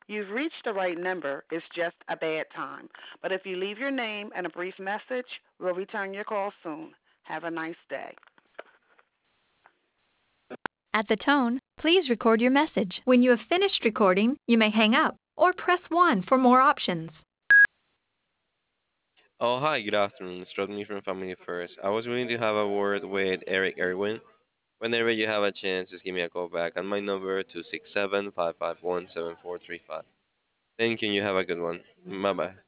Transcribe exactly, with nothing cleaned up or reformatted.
You've reached the right number. It's just a bad time. But if you leave your name and a brief message, we'll return your call soon. Have a nice day. At the tone, please record your message. When you have finished recording, you may hang up or press one for more options. Oh, hi, good afternoon. It's Rodney from Family First. I was willing to have a word with Eric Erwin. Whenever you have a chance, just give me a call back on my number, two six seven, five five one, seven four three five. Thank you, and you have a good one. Bye-bye.